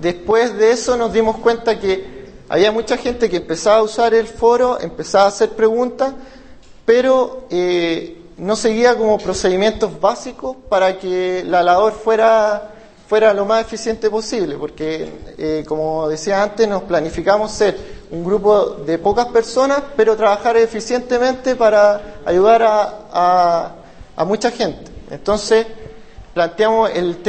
después de eso nos dimos cuenta que había mucha gente que empezaba a usar el foro, empezaba a hacer preguntas, pero no seguía como procedimientos básicos para que la labor fuera lo más eficiente posible, porque como decía antes, nos planificamos ser un grupo de pocas personas, pero trabajar eficientemente para ayudar a mucha gente. Entonces planteamos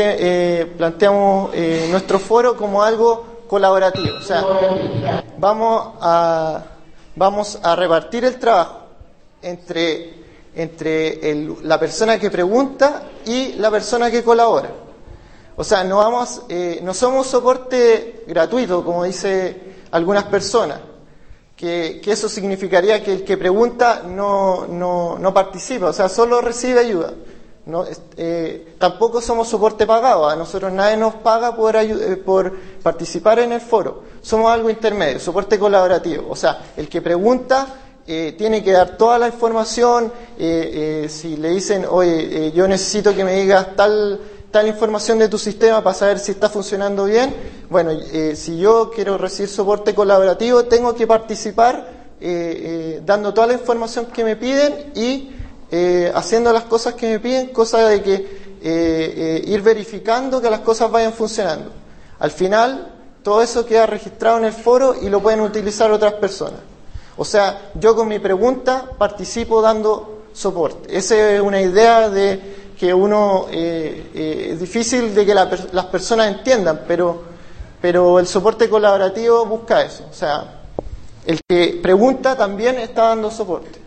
nuestro foro como algo colaborativo, o sea, vamos a repartir el trabajo entre la persona que pregunta y la persona que colabora. O sea, no somos soporte gratuito, como dice algunas personas, que eso significaría que el que pregunta no participa, o sea, solo recibe ayuda. Tampoco somos soporte pagado, a nosotros nadie nos paga por participar en el foro. Somos algo intermedio, soporte colaborativo. O sea, el que pregunta tiene que dar toda la información. Si le dicen, oye, yo necesito que me digas tal información de tu sistema para saber si está funcionando bien, bueno, si yo quiero recibir soporte colaborativo, tengo que participar dando toda la información que me piden y haciendo las cosas que me piden, cosa de que ir verificando que las cosas vayan funcionando. Al final, todo eso queda registrado en el foro y lo pueden utilizar otras personas. O sea, yo con mi pregunta participo dando soporte. Esa es una idea de que es difícil de que las personas entiendan, pero el soporte colaborativo busca eso. O sea, el que pregunta también está dando soporte.